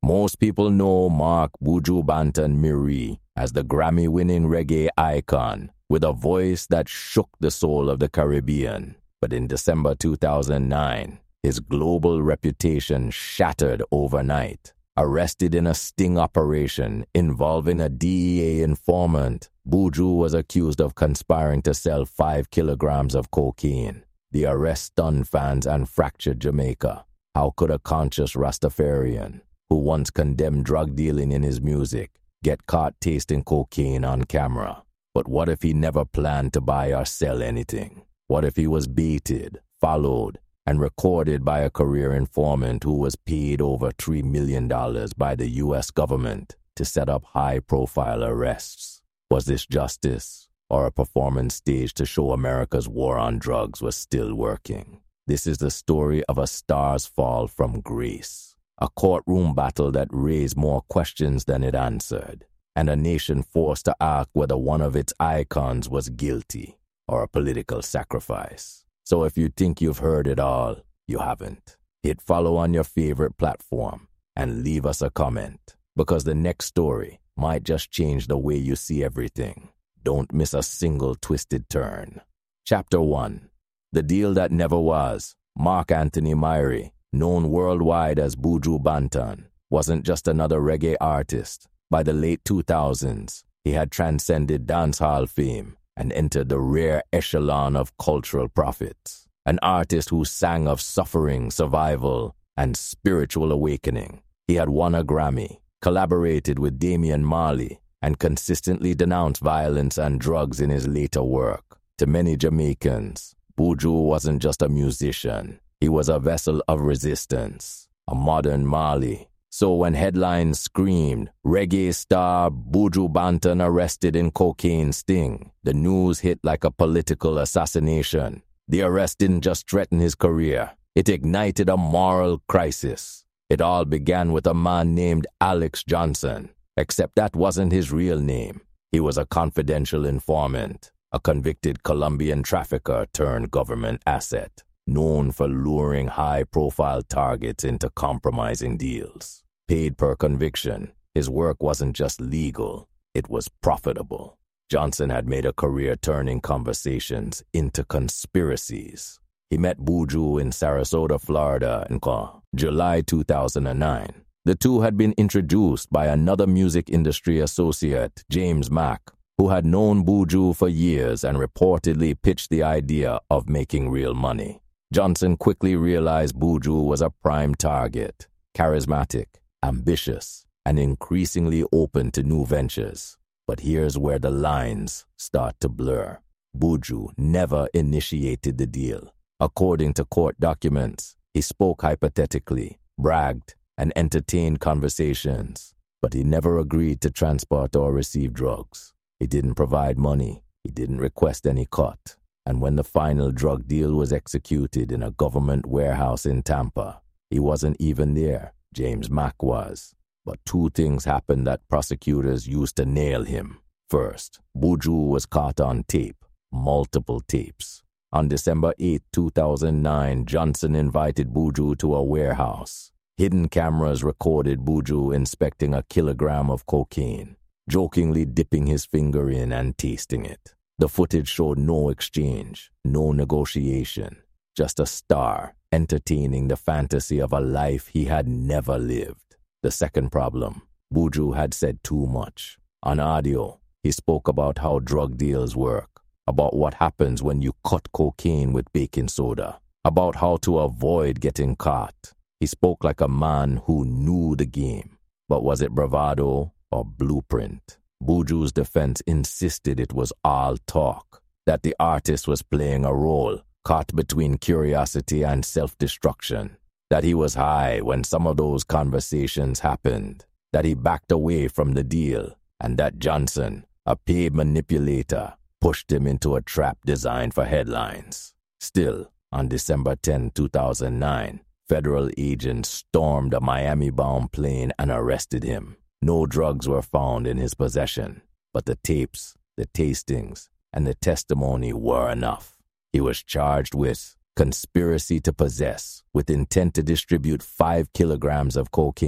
Most people know Mark Buju Banton Miri as the Grammy-winning reggae icon with a voice that shook the soul of the Caribbean. But in December 2009, his global reputation shattered overnight. Arrested in a sting operation involving a DEA informant, Buju was accused of conspiring to sell 5 kilograms of cocaine. The arrest stunned fans and fractured Jamaica. How could a conscious Rastafarian, who once condemned drug dealing in his music, get caught tasting cocaine on camera? But what if he never planned to buy or sell anything? What if he was baited, followed, and recorded by a career informant who was paid over $3 million by the U.S. government to set up high-profile arrests? Was this justice, or a performance stage to show America's war on drugs was still working? This is the story of a star's fall from grace, a courtroom battle that raised more questions than it answered, and a nation forced to ask whether one of its icons was guilty or a political sacrifice. So if you think you've heard it all, you haven't. Hit follow on your favorite platform and leave us a comment, because the next story might just change the way you see everything. Don't miss a single twisted turn. Chapter 1. The Deal That Never Was. Mark Anthony Myrie, known worldwide as Buju Banton, wasn't just another reggae artist. By the late 2000s, he had transcended dancehall fame and entered the rare echelon of cultural prophets, an artist who sang of suffering, survival, and spiritual awakening. He had won a Grammy, collaborated with Damian Marley, and consistently denounced violence and drugs in his later work. To many Jamaicans, Buju wasn't just a musician. He was a vessel of resistance, a modern Marley. So when headlines screamed, "Reggae star Buju Banton arrested in cocaine sting," the news hit like a political assassination. The arrest didn't just threaten his career. It ignited a moral crisis. It all began with a man named Alex Johnson, except that wasn't his real name. He was a confidential informant, a convicted Colombian trafficker turned government asset, known for luring high-profile targets into compromising deals. Paid per conviction, his work wasn't just legal, it was profitable. Johnson had made a career turning conversations into conspiracies. He met Buju in Sarasota, Florida in July 2009. The two had been introduced by another music industry associate, James Mack, who had known Buju for years and reportedly pitched the idea of making real money. Johnson quickly realized Buju was a prime target, charismatic, ambitious, and increasingly open to new ventures. But here's where the lines start to blur. Buju never initiated the deal. According to court documents, he spoke hypothetically, bragged, and entertained conversations, but he never agreed to transport or receive drugs. He didn't provide money. He didn't request any cut. And when the final drug deal was executed in a government warehouse in Tampa, he wasn't even there. James Mack was. But two things happened that prosecutors used to nail him. First, Buju was caught on tape, multiple tapes. On December 8, 2009, Johnson invited Buju to a warehouse. Hidden cameras recorded Buju inspecting a kilogram of cocaine, jokingly dipping his finger in and tasting it. The footage showed no exchange, no negotiation, just a star entertaining the fantasy of a life he had never lived. The second problem, Buju had said too much. On audio, he spoke about how drug deals work, about what happens when you cut cocaine with baking soda, about how to avoid getting caught. He spoke like a man who knew the game. But was it bravado or blueprint? Buju's defense insisted it was all talk, that the artist was playing a role caught between curiosity and self-destruction, that he was high when some of those conversations happened, that he backed away from the deal, and that Johnson, a paid manipulator, pushed him into a trap designed for headlines. Still, on December 10, 2009, federal agents stormed a Miami-bound plane and arrested him. No drugs were found in his possession, but the tapes, the tastings, and the testimony were enough. He was charged with conspiracy to possess with intent to distribute 5 kilograms of cocaine,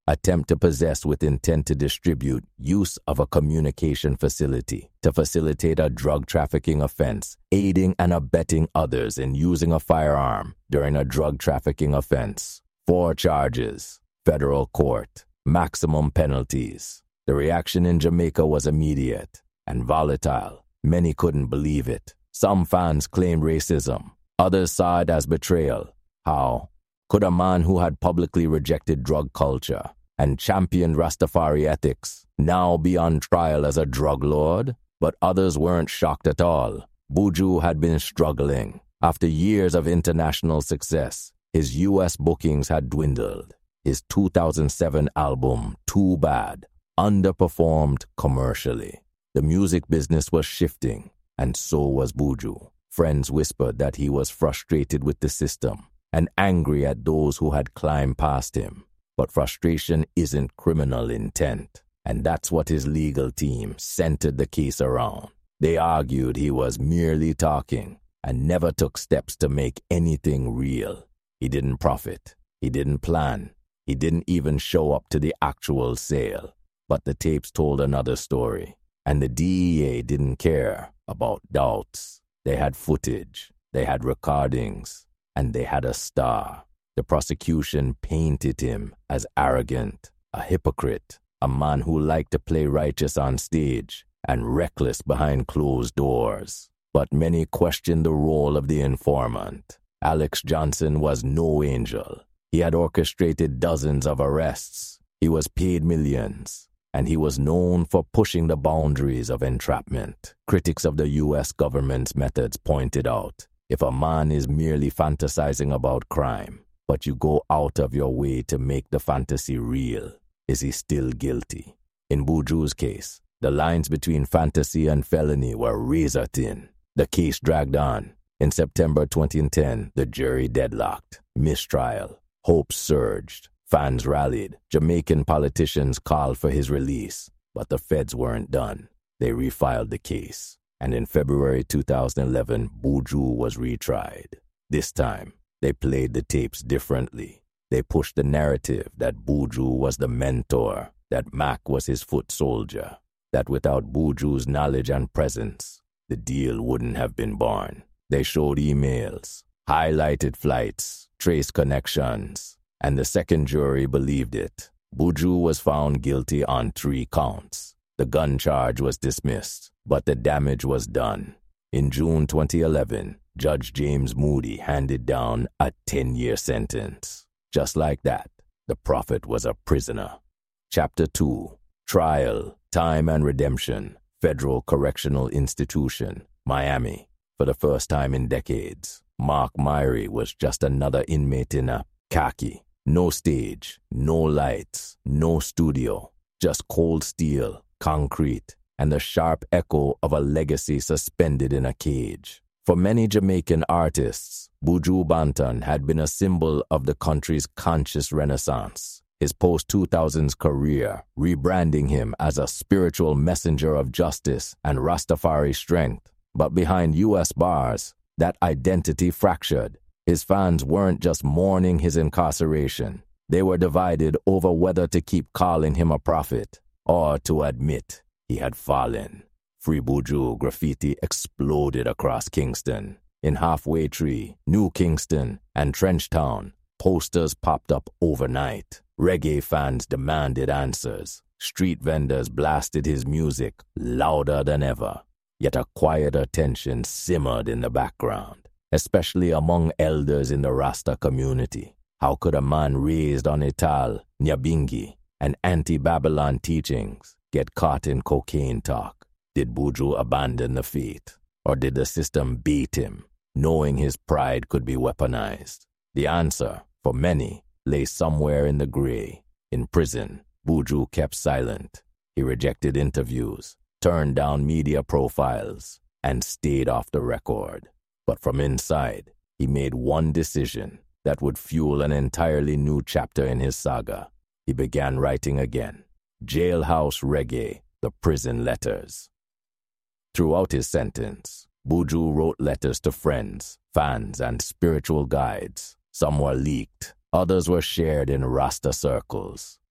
attempt to possess with intent to distribute, use of a communication facility, to facilitate a drug trafficking offense, aiding and abetting others in using a firearm during a drug trafficking offense. 4 charges, federal court, maximum penalties. The reaction in Jamaica was immediate and volatile. Many couldn't believe it. Some fans claimed racism. Others saw it as betrayal. How could a man who had publicly rejected drug culture and championed Rastafari ethics now be on trial as a drug lord? But others weren't shocked at all. Buju had been struggling. After years of international success, his U.S. bookings had dwindled. His 2007 album, Too Bad, underperformed commercially. The music business was shifting, and so was Buju. Friends whispered that he was frustrated with the system and angry at those who had climbed past him. But frustration isn't criminal intent, and that's what his legal team centered the case around. They argued he was merely talking and never took steps to make anything real. He didn't profit. He didn't plan. He didn't even show up to the actual sale. But the tapes told another story, and the DEA didn't care about doubts. They had footage, they had recordings, and they had a star. The prosecution painted him as arrogant, a hypocrite, a man who liked to play righteous on stage and reckless behind closed doors. But many questioned the role of the informant. Alex Johnson was no angel. He had orchestrated dozens of arrests. He was paid millions. And he was known for pushing the boundaries of entrapment. Critics of the U.S. government's methods pointed out, if a man is merely fantasizing about crime, but you go out of your way to make the fantasy real, is he still guilty? In Buju's case, the lines between fantasy and felony were razor thin. The case dragged on. In September 2010, the jury deadlocked. Mistrial. Hopes surged. Fans rallied. Jamaican politicians called for his release, but the feds weren't done. They refiled the case, and in February 2011, Buju was retried. This time, they played the tapes differently. They pushed the narrative that Buju was the mentor, that Mac was his foot soldier, that without Buju's knowledge and presence, the deal wouldn't have been born. They showed emails, highlighted flights, traced connections, and the second jury believed it. Buju was found guilty on 3 counts. The gun charge was dismissed, but the damage was done. In June 2011, Judge James Moody handed down a 10-year sentence. Just like that, the prophet was a prisoner. Chapter 2, Trial, Time and Redemption, Federal Correctional Institution, Miami. For the first time in decades, Mark Myrie was just another inmate in a khaki. No stage, no lights, no studio, just cold steel, concrete, and the sharp echo of a legacy suspended in a cage. For many Jamaican artists, Buju Banton had been a symbol of the country's conscious renaissance. His post-2000s career, rebranding him as a spiritual messenger of justice and Rastafari strength. But behind U.S. bars, that identity fractured. His fans weren't just mourning his incarceration. They were divided over whether to keep calling him a prophet or to admit he had fallen. Free Buju graffiti exploded across Kingston. In Halfway Tree, New Kingston, and Trenchtown, posters popped up overnight. Reggae fans demanded answers. Street vendors blasted his music louder than ever. Yet a quieter tension simmered in the background, especially among elders in the Rasta community. How could a man raised on Ital, Nyabingi, and anti-Babylon teachings get caught in cocaine talk? Did Buju abandon the faith, or did the system beat him, knowing his pride could be weaponized? The answer, for many, lay somewhere in the gray. In prison, Buju kept silent. He rejected interviews, turned down media profiles, and stayed off the record. But from inside, he made one decision that would fuel an entirely new chapter in his saga. He began writing again. Jailhouse Reggae, The Prison Letters. Throughout his sentence, Buju wrote letters to friends, fans, and spiritual guides. Some were leaked, others were shared in Rasta circles.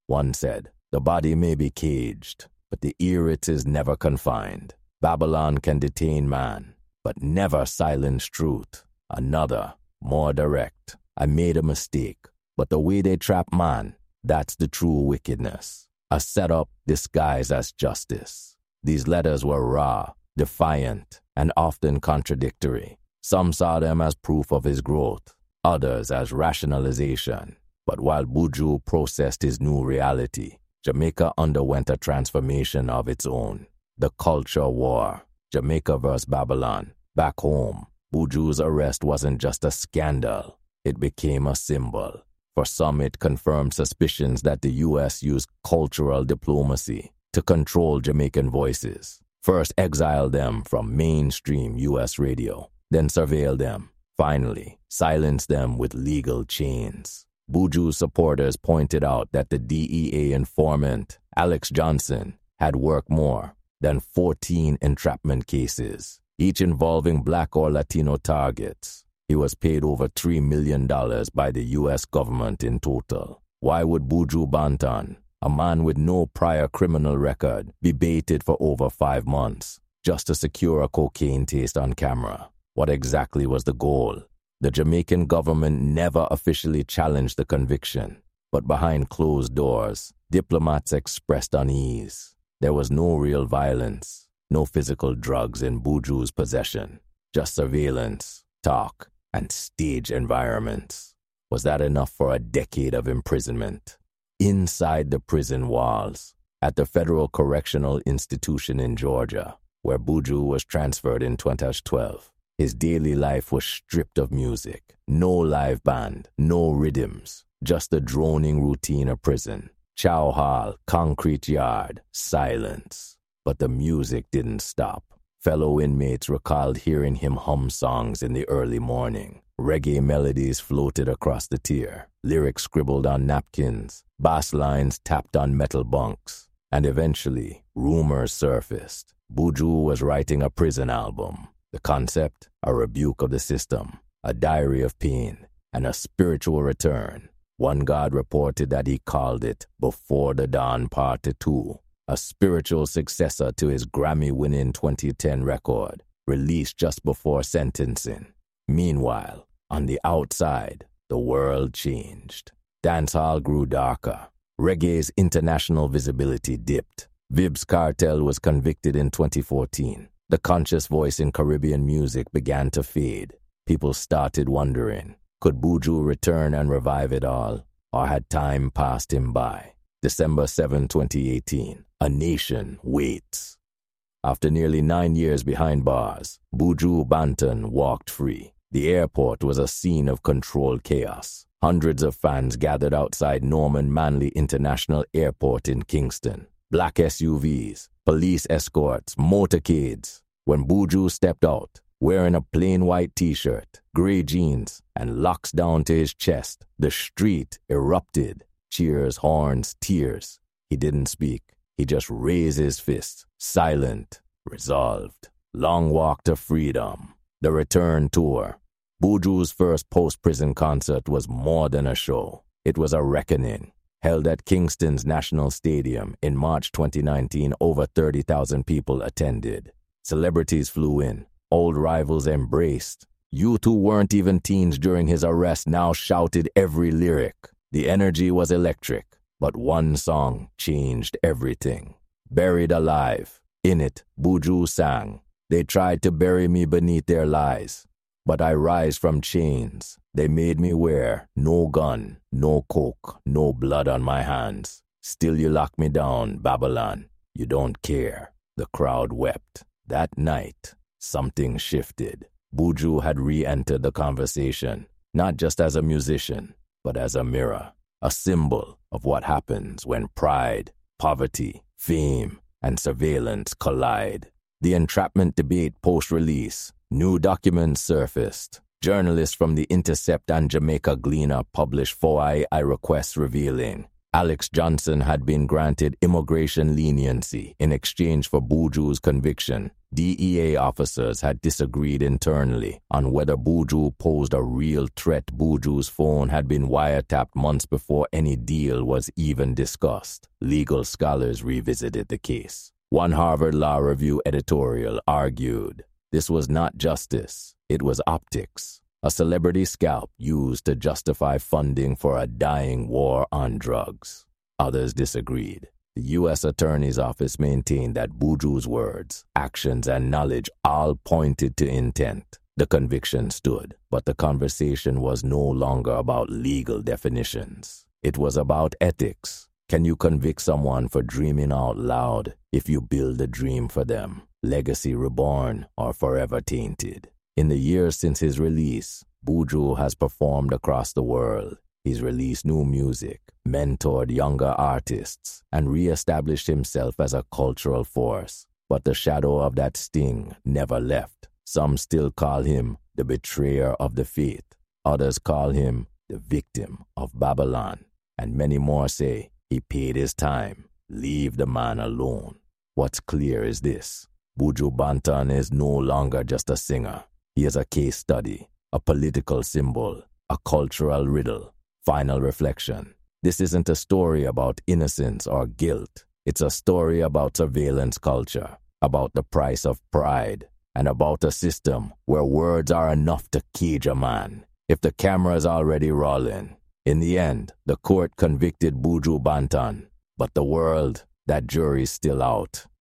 One said, "The body may be caged, but the ear it is never confined. Babylon can detain man, but never silence truth." Another, more direct, "I made a mistake, but the way they trap man, that's the true wickedness. A setup disguised as justice." These letters were raw, defiant, and often contradictory. Some saw them as proof of his growth, others as rationalization. But while Buju processed his new reality, Jamaica underwent a transformation of its own. The culture war, Jamaica versus Babylon. Back home, Buju's arrest wasn't just a scandal, it became a symbol. For some, it confirmed suspicions that the U.S. used cultural diplomacy to control Jamaican voices. First exile them from mainstream U.S. radio, then surveil them, finally silence them with legal chains. Buju's supporters pointed out that the DEA informant, Alex Johnson, had worked more than 14 entrapment cases, each involving Black or Latino targets. He was paid over $3 million by the U.S. government in total. Why would Buju Banton, a man with no prior criminal record, be baited for over 5 months just to secure a cocaine taste on camera? What exactly was the goal? The Jamaican government never officially challenged the conviction, but behind closed doors, diplomats expressed unease. There was no real violence, no physical drugs in Buju's possession, just surveillance, talk, and stage environments. Was that enough for a decade of imprisonment? Inside the prison walls, at the Federal Correctional Institution in Georgia, where Buju was transferred in 2012, his daily life was stripped of music. No live band, no rhythms, just the droning routine of prison. Chow hall, concrete yard, silence. But the music didn't stop. Fellow inmates recalled hearing him hum songs in the early morning. Reggae melodies floated across the tier, lyrics scribbled on napkins, bass lines tapped on metal bunks. And eventually, rumors surfaced. Buju was writing a prison album. The concept, a rebuke of the system, a diary of pain, and a spiritual return. One God reported that he called it Before the Dawn Part 2, a spiritual successor to his Grammy-winning 2010 record, released just before sentencing. Meanwhile, on the outside, the world changed. Dancehall grew darker. Reggae's international visibility dipped. Vybz Kartel was convicted in 2014. The conscious voice in Caribbean music began to fade. People started wondering, could Buju return and revive it all, or had time passed him by? December 7, 2018, a nation waits. After nearly 9 years behind bars, Buju Banton walked free. The airport was a scene of controlled chaos. Hundreds of fans gathered outside Norman Manley International Airport in Kingston. Black SUVs, police escorts, motorcades. When Buju stepped out, wearing a plain white t-shirt, gray jeans, and locks down to his chest, the street erupted. Cheers, horns, tears. He didn't speak. He just raised his fist, silent, resolved. Long walk to freedom. The return tour. Buju's first post-prison concert was more than a show. It was a reckoning. Held at Kingston's National Stadium in March 2019, over 30,000 people attended. Celebrities flew in. Old rivals embraced. Youth who weren't even teens during his arrest now shouted every lyric. The energy was electric, but one song changed everything. Buried Alive. In it, Buju sang, "They tried to bury me beneath their lies, but I rise from chains. They made me wear no gun, no coke, no blood on my hands. Still you lock me down, Babylon. You don't care." The crowd wept. That night, something shifted. Buju had re-entered the conversation, not just as a musician, but as a mirror, a symbol of what happens when pride, poverty, fame, and surveillance collide. The entrapment debate post-release, new documents surfaced. Journalists from The Intercept and Jamaica Gleaner published 4 I requests revealing Alex Johnson had been granted immigration leniency in exchange for Buju's conviction. DEA officers had disagreed internally on whether Buju posed a real threat. Buju's phone had been wiretapped months before any deal was even discussed. Legal scholars revisited the case. One Harvard Law Review editorial argued, this was not justice, it was optics. A celebrity scalp used to justify funding for a dying war on drugs. Others disagreed. The U.S. Attorney's Office maintained that Buju's words, actions, and knowledge all pointed to intent. The conviction stood, but the conversation was no longer about legal definitions. It was about ethics. Can you convict someone for dreaming out loud if you build a dream for them? Legacy reborn or forever tainted? In the years since his release, Buju has performed across the world. He's released new music, mentored younger artists, and re-established himself as a cultural force. But the shadow of that sting never left. Some still call him the betrayer of the faith. Others call him the victim of Babylon. And many more say he paid his time. Leave the man alone. What's clear is this. Buju Banton is no longer just a singer. He is a case study, a political symbol, a cultural riddle. Final reflection. This isn't a story about innocence or guilt. It's a story about surveillance culture, about the price of pride, and about a system where words are enough to cage a man. If the camera's already rolling, in the end, the court convicted Buju Banton. But the world, that jury's still out.